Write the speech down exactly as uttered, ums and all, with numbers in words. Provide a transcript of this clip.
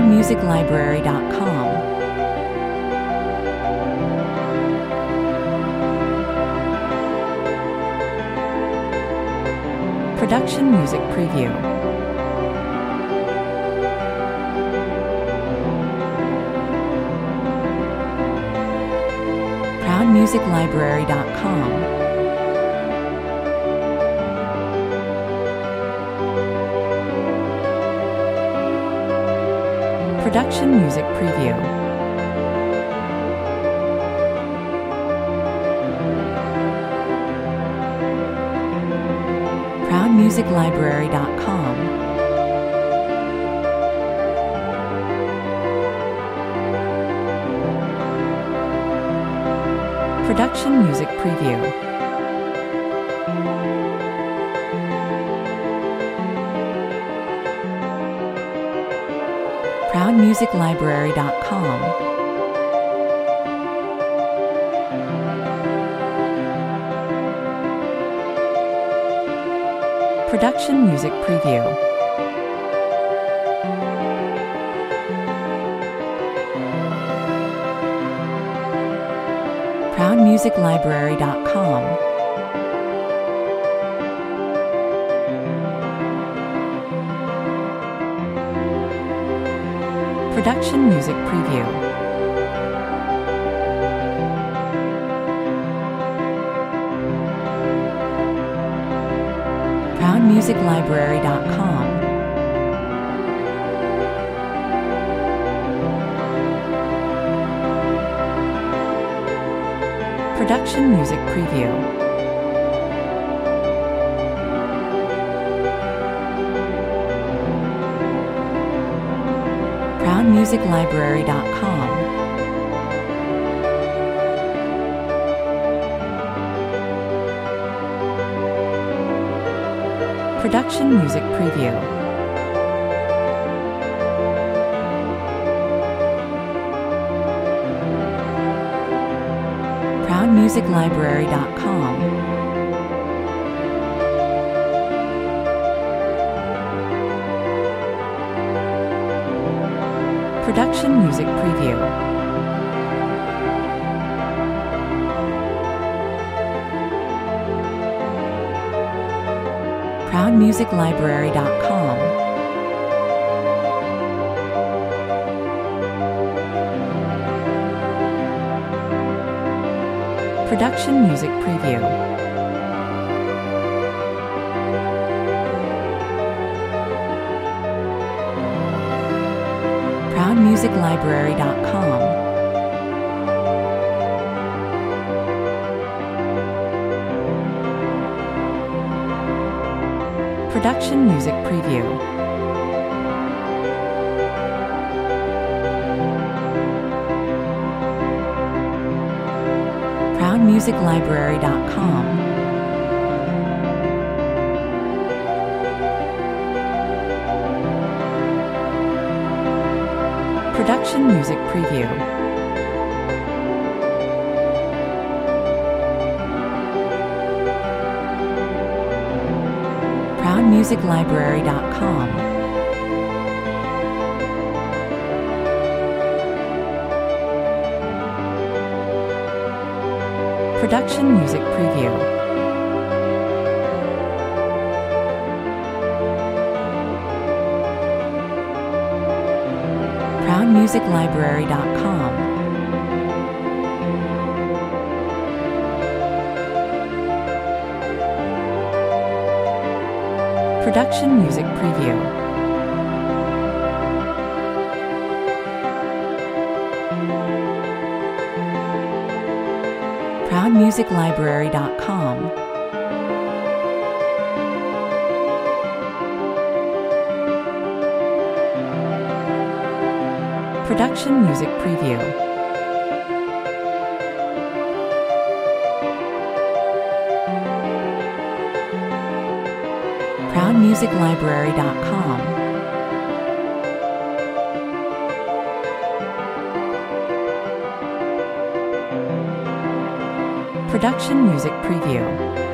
music library dot com. Production Music Preview. proud music library dot com. Production Music Preview. proud music library dot com. Production Music Preview. proud music library dot com. Production Music Preview. proud music library dot com. Production Music Preview. proud music library dot com. Production Music Preview. proud music library dot com. Production Music Preview. proud music library dot com. Production Music Preview. proud music library dot com. Production Music Preview. proud music library dot com. Production Music Preview. proud music library dot com. Production Music Preview. proud music library dot com. Production Music Preview. proud music library dot com. Production Music Preview. proud music library dot com. Production Music Preview. proud music library dot com. Production Music Preview.